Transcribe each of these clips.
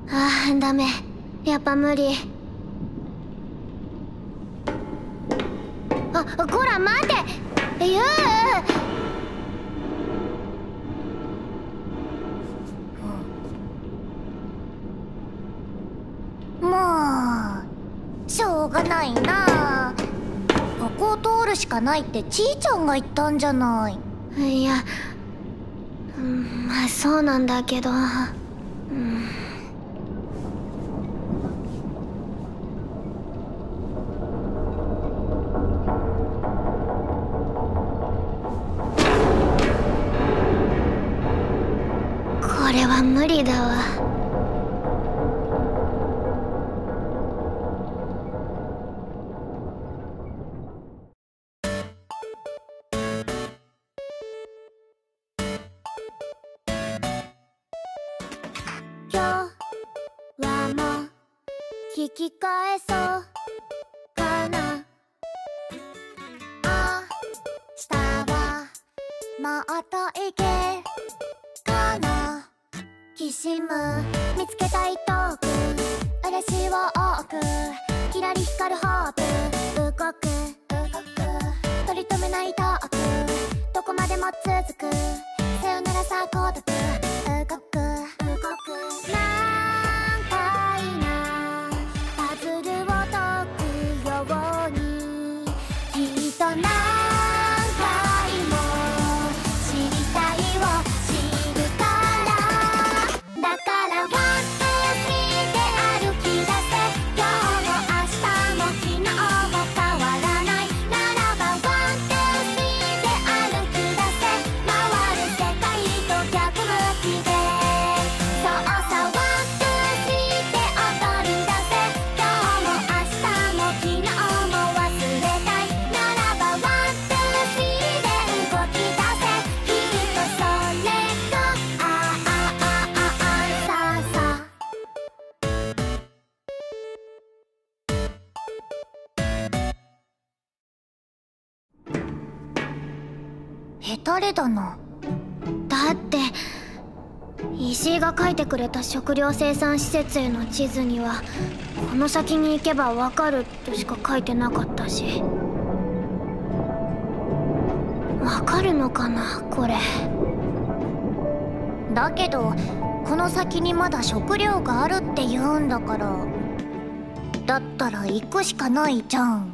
ああ、ダメ。やっぱ無理。あ、こら待て。ユウ。 もうしょうがないな。ここを通るしかないってちーちゃんが言ったんじゃない。 いや、まあそうなんだけど、これは無理だわ。 今日はもう引き返そうかな。明日はもっといけかな。きしむ見つけたいトーク、嬉しいを多く、キラリ光るホープ、動く取り留めないトーク、どこまでも続く、さよならさ孤独、動く難解なパズルを解くように、きっと何回も知りたいを知るから。だからワンツースリーで歩き出せ、今日も明日も昨日も変わらない。ならばワンツースリーで歩き出せ、回る世界と逆向きで。そうさ、ワンツースリーで踊り出せ、今日も明日も昨日も忘れたい。ならばワンツースリーで動き出せ、きっとそれがささ。ヘタレだな。 だって石井が書いてくれた食料生産施設への地図には、この先に行けばわかるとしか書いてなかったし。わかるのかなこれ。 だけどこの先にまだ食料があるって言うんだから、だったら行くしかないじゃん。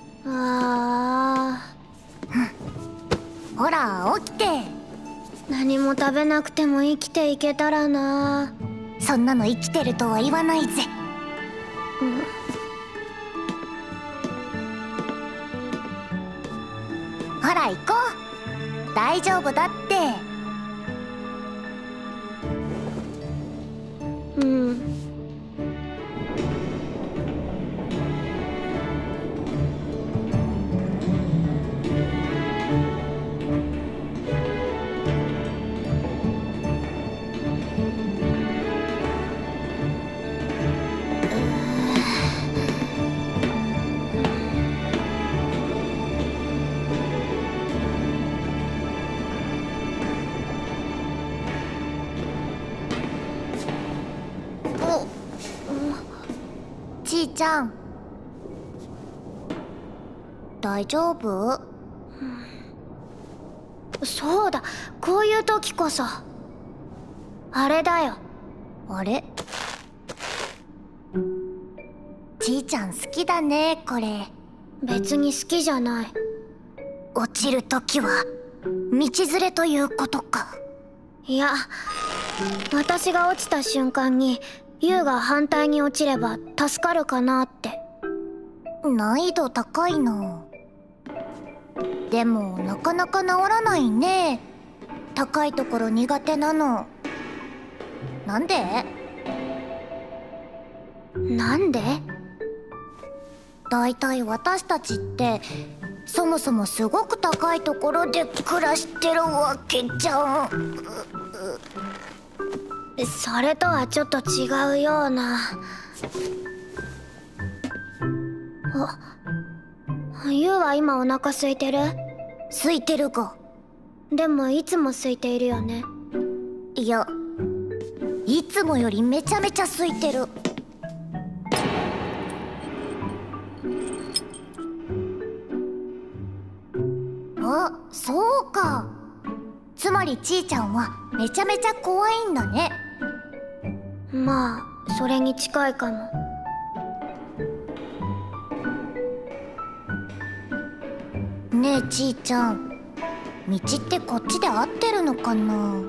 あほら起きて。 何も食べなくても生きていけたらな。 そんなの生きてるとは言わないぜ。ほら行こう、大丈夫だって。 うん。 ちーちゃん大丈夫？ そうだ、こういう時こそあれだよ。 あれ？ちーちゃん好きだねこれ。 別に好きじゃない。 落ちる時は道連れということか。 いや、私が落ちた瞬間にユウが反対に落ちれば助かるかなって。 難易度高いな。でもなかなか治らないね。高いところ苦手なの。なんで？ なんで？ だいたい私たちってそもそもすごく高いところで暮らしてるわけじゃん。 それとはちょっと違うような。ユウは今お腹空いてる？ 空いてるが。 でもいつも空いているよね。 いや、いつもよりめちゃめちゃ空いてる。あ、そうか。つまりちーちゃんはめちゃめちゃ怖いんだね。 まあそれに近いかも。 ねえちーちゃん、道ってこっちで合ってるのかな。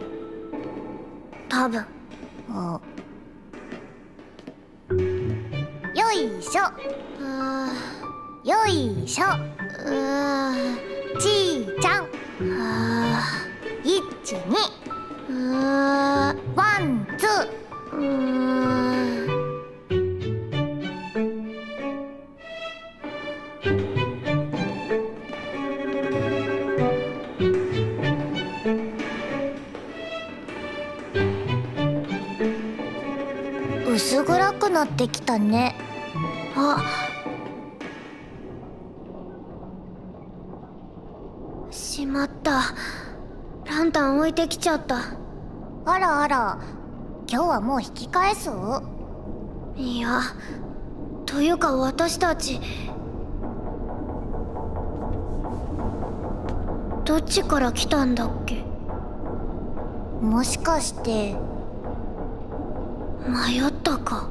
多分。 あ、よいしょ。よいしょ。ちーちゃん。1、2。ワン、ツー。薄暗くなってきたね。 あ、しまった。ランタン置いてきちゃった。 あらあら、今日はもう引き返す？ いや、というか私たちどっちから来たんだっけ。 もしかして迷ったか。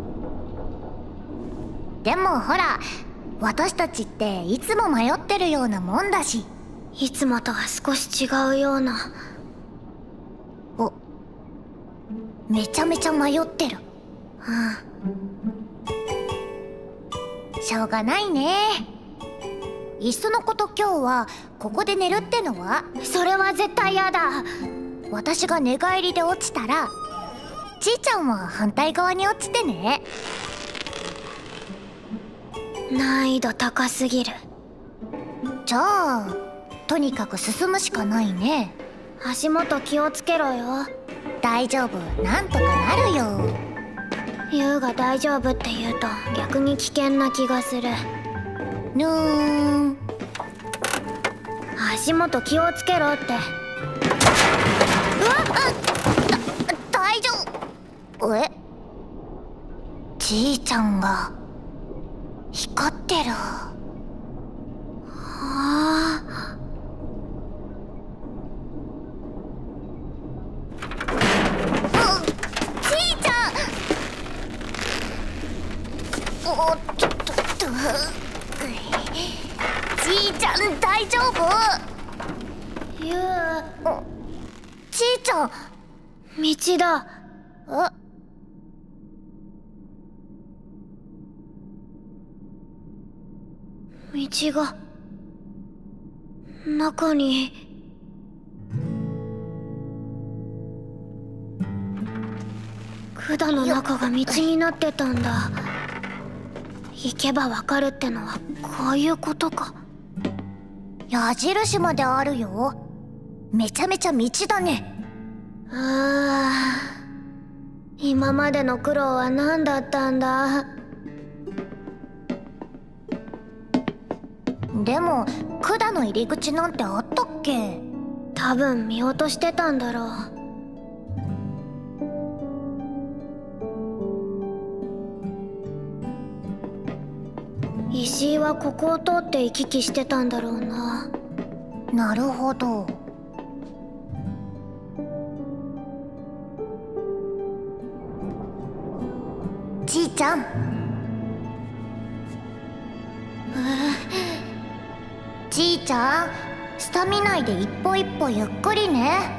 でもほら、私たちっていつも迷ってるようなもんだし。 いつもとは少し違うような。 お、めちゃめちゃ迷ってる。しょうがないね。いっそのこと今日はここで寝るってのは？ それは絶対やだ。 私が寝返りで落ちたら、ちーちゃんは反対側に落ちてね。 難易度高すぎる。 じゃあとにかく進むしかないね。 足元気をつけろよ。 大丈夫、なんとかなるよ。 ユウが大丈夫って言うと逆に危険な気がする。 ぬーん。 足元気をつけろって。 大丈夫。ちーちゃんが光ってる。ちーちゃん。おっとっとっと。ちーちゃん大丈夫？ ユウ、 ちーちゃん。 道だ。道が中に。管の中が道になってたんだ。行けばわかるってのはこういうことか。 矢印まであるよ。めちゃめちゃ道だね。 今までの苦労は何だったんだ。 でも管の入り口なんてあったっけ？ 多分見落としてたんだろう。石井はここを通って行き来してたんだろうな。 なるほど。ちーちゃん。ちーちゃん、スタミナで一歩一歩ゆっくりね。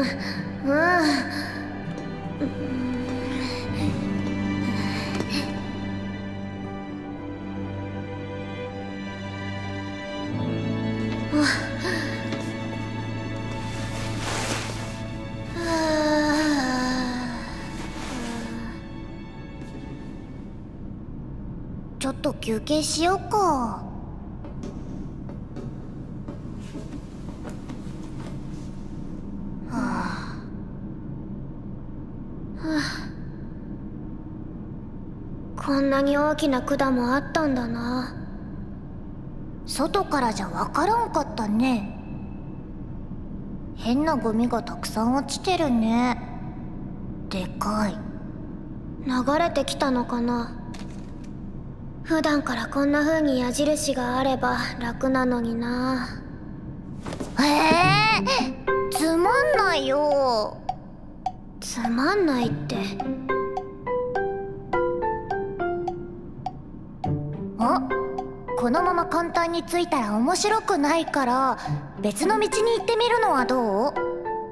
ちょっと休憩しようか。 こんなに大きな管もあったんだな。 外からじゃわからんかったね。変なゴミがたくさん落ちてるね。 でかい。 流れてきたのかな。普段からこんな風に矢印があれば楽なのにな。 つまんないよ。 つまんないって。 このまま簡単に着いたら面白くないから別の道に行ってみるのはどう？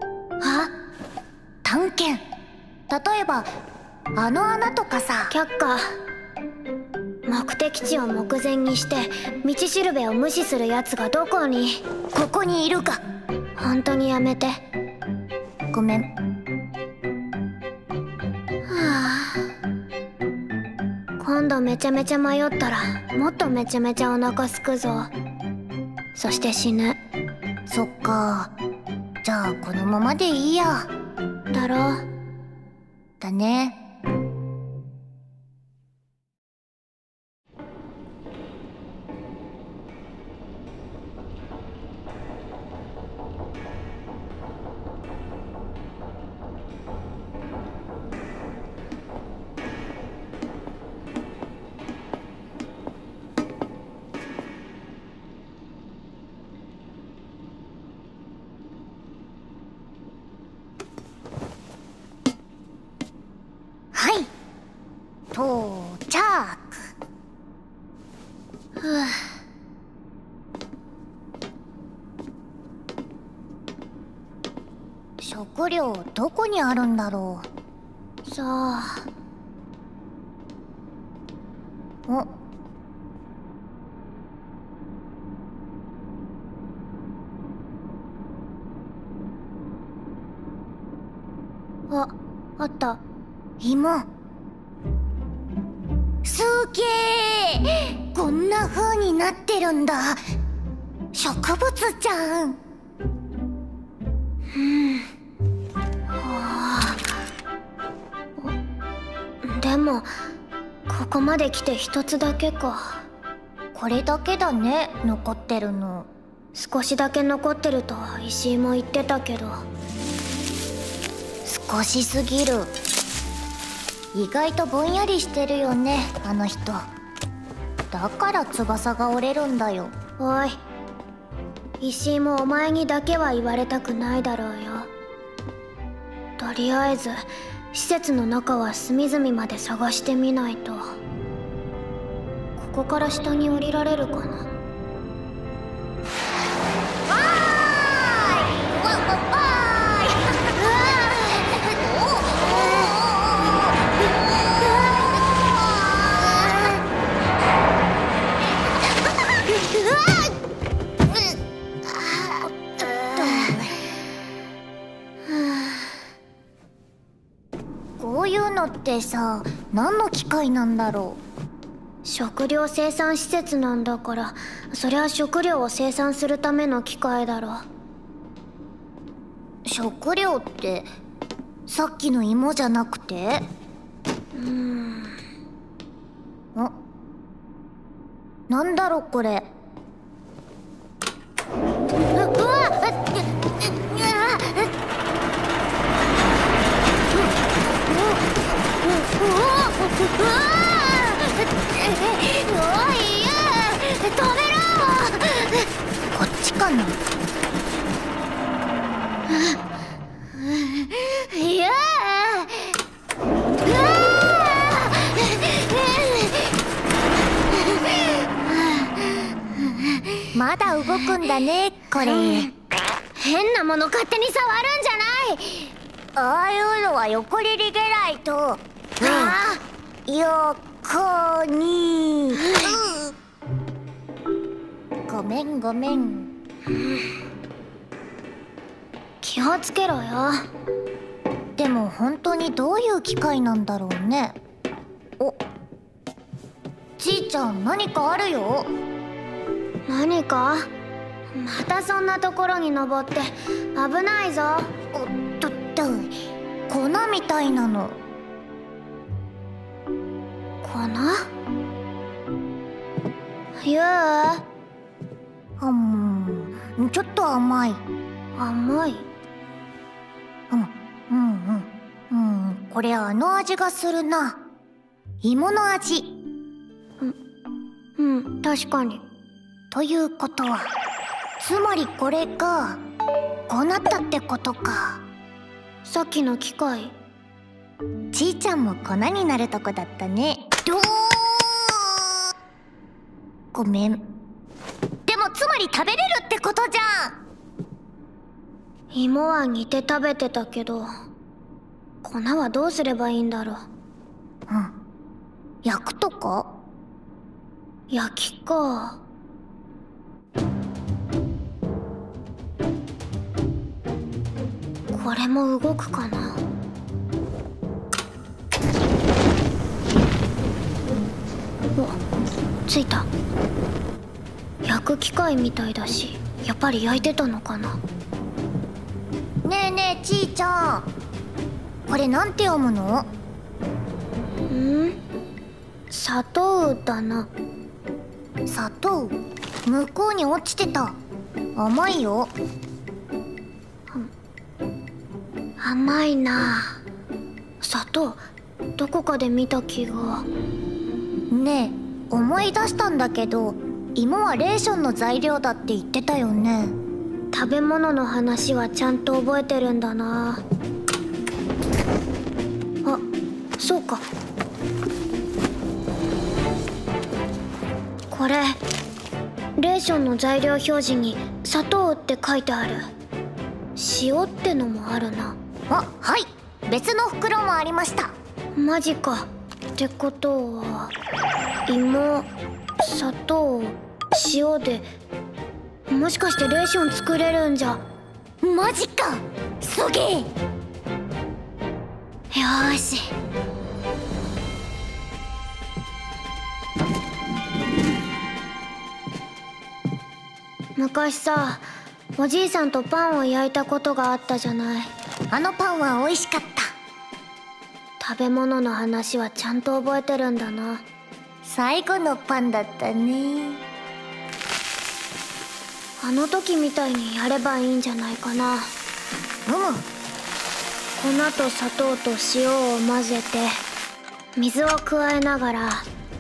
探検。例えばあの穴とかさ。 却下。目的地を目前にして道しるべを無視するやつがどこに。 ここにいるか。 本当にやめて。 ごめん。 今度めちゃめちゃ迷ったらもっとめちゃめちゃお腹すくぞ。そして死ぬ。 そっか。じゃあこのままでいいや。 だろ。 だね。到着。食料どこにあるんだろう。 さあ。あった。 芋。すげえ。こんな風になってるんだ。植物じゃん。 でもここまで来て一つだけか。 これだけだね、残ってるの。 少しだけ残ってると石井も言ってたけど。 少しすぎる。意外とぼんやりしてるよね、あの人。だから翼が折れるんだよ。 おい、石井もお前にだけは言われたくないだろうよ。とりあえず施設の中は隅々まで探してみないと。ここから下に降りられるかな。 こういうのってさ、何の機械なんだろう。食料生産施設なんだから、そりゃ食料を生産するための機械だろ。 食料ってさっきの芋じゃなくて？なんだろこれ。こっちかな。まだ動くんだね、これ。 変なもの勝手に触るんじゃない。 ああいうのは横に逃げないと。横に。ごめんごめん。 気をつけろよ。 でも本当にどういう機械なんだろうね。じいちゃん、何かあるよ。 何か？またそんなところに登って危ないぞ。 粉みたいなの。 粉？ゆう？ ちょっと甘い。 甘い？ ここれ味がするな。芋の味。 確かに。 ということは、つまりこれがこうなったってことか。 さっきの機械。 ちーちゃんも粉になるとこだったね。ごめん。でもつまり食べれるってことじゃん。 芋は煮て食べてたけど、粉はどうすればいいんだろう。 焼くとか？ 焼きか。これも動くかな。お、ついた。焼く機械みたいだし、やっぱり焼いてたのかな。 ねえねえちーちゃん、これなんて読むの？ 砂糖だな。 砂糖？向こうに落ちてた。甘いよ。 甘いな。砂糖どこかで見た気が。 ねえ、思い出したんだけど、芋はレーションの材料だって言ってたよね。 食べ物の話はちゃんと覚えてるんだな。あ、そうか。これレーションの材料表示に砂糖って書いてある。塩ってのもあるな。 あ、はい、別の袋もありました。 マジか。ってことは芋、砂糖、塩で、もしかしてレーション作れるんじゃ。 マジか、すげえ。 よーし。昔さ、おじいさんとパンを焼いたことがあったじゃない。 あのパンは美味しかった。 食べ物の話はちゃんと覚えてるんだな。 最後のパンだったね。 あの時みたいにやればいいんじゃないかな。粉と砂糖と塩を混ぜて水を加えながら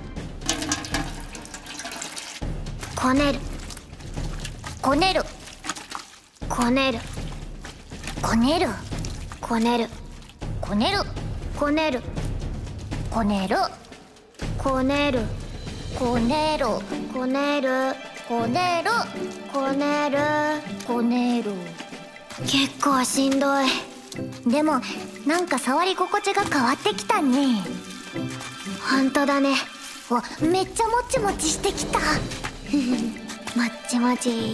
こねる。 こねる。 こねる。 こねる。 こねる。 こねる。 こねる。 こねる。 こねる。 こねる。 こねる。 こねる。 こねる。 こねる。 結構しんどい。 でもなんか触り心地が変わってきたね。 ほんとだね。 わ、めっちゃもちもちしてきた。 もっちもち。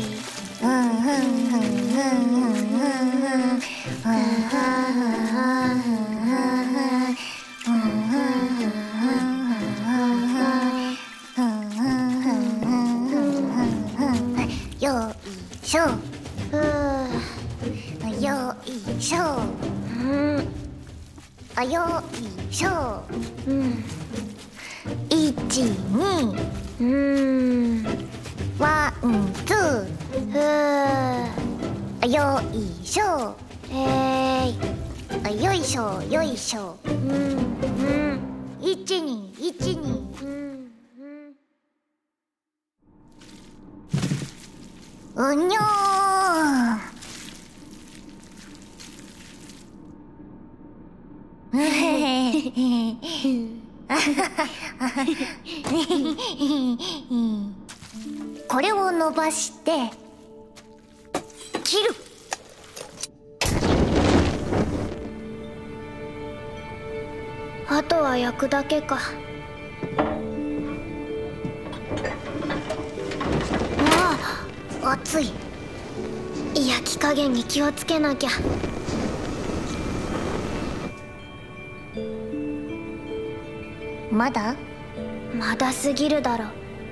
よいしょ。よいしょ。あ、よいしょ。1、2。ワン、ツー。あ、よいしょ。あ、よいしょ、よいしょ。1、2、1、2。うにょー。これを伸ばして切る。 あとは焼くだけか。 あ、熱い。 焼き加減に気をつけなきゃ。 まだ？ まだすぎるだろ。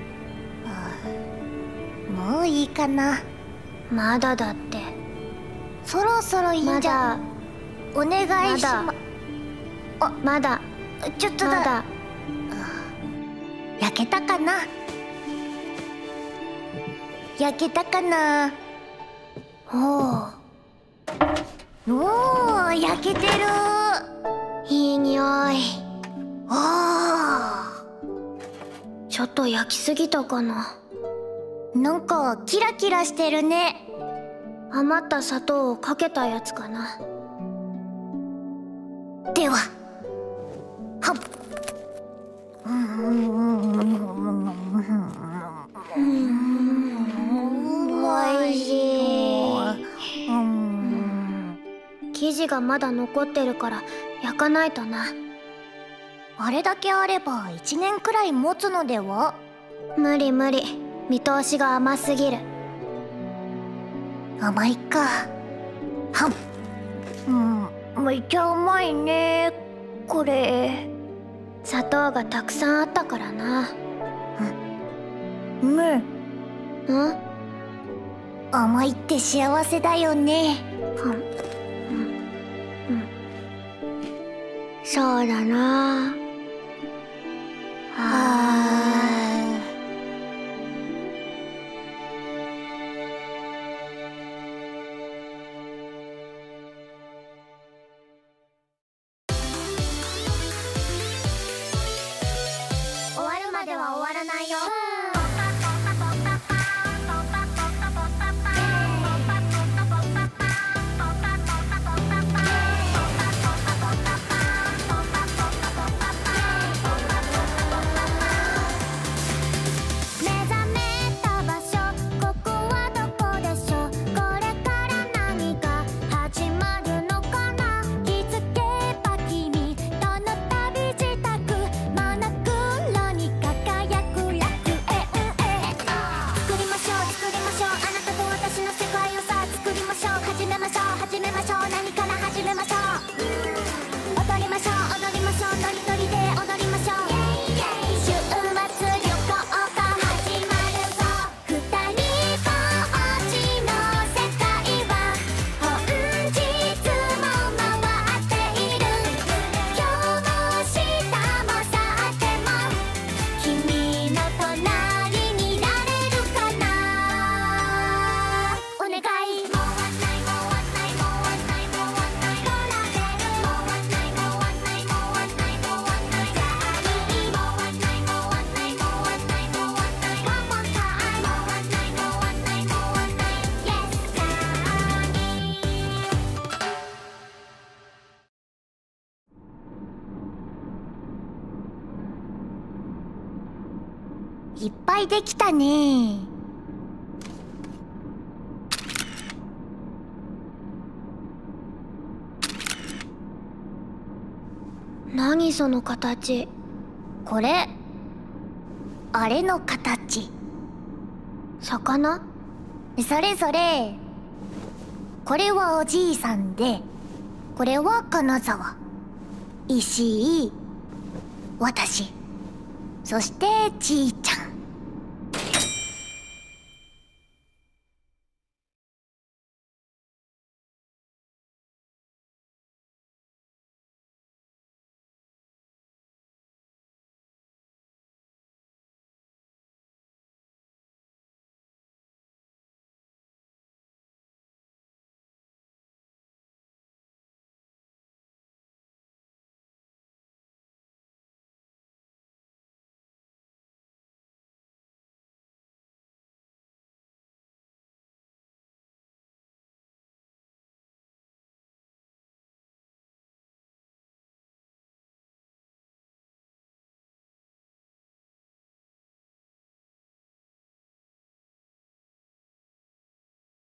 もういいかな。 まだだって。 そろそろいいんじゃ。お願いしま。 あ、まだ。 ちょっとだ。 まだ。 焼けたかな。焼けたかな。おー、焼けてる。 いい匂たい。 あちょっと焼きすぎたかな。 ー、なんかキラキラしてるね。 余った砂糖をかけたやつかな。 でははっ。おいしい。 生地がまだ残ってるから焼かないとな。 あれだけあれば1年くらい持つのでは？ 無理無理、見通しが甘すぎる。 甘いか。はっ。めっちゃ甘いねこれ。 砂糖がたくさんあったからな。 うん甘いって幸せだよね。 そうだな。 終わるまでは終わらないよ。目覚めた場所、ここはどこでしょう。これから何が始まるのかな。気づけば君との旅支度、真っ黒に輝く楽園へ。作りましょう作りましょう、あなたと私の世界をさあ作りましょう。始めましょう始めましょう、何から始めましょう。踊りましょう踊りましょう、ノリノリで踊りましょう。週末旅行が始まるぞ。二人ぼっちの世界は本日も回っている。今日も明日もさても君の隣にいられるかな。お願い。もわないもわないもわないもわないロラベル。もわないもわないもわないもわないじゃあいい。もわないもわないもわないもわないワンモンタイム。もわないもわないもわない Yes じゃあいっぱいできたね。 何その形。 これあれの形。 魚？ それぞれ。これはおじいさんで、これは金沢、石井、私、そしてじいちゃん。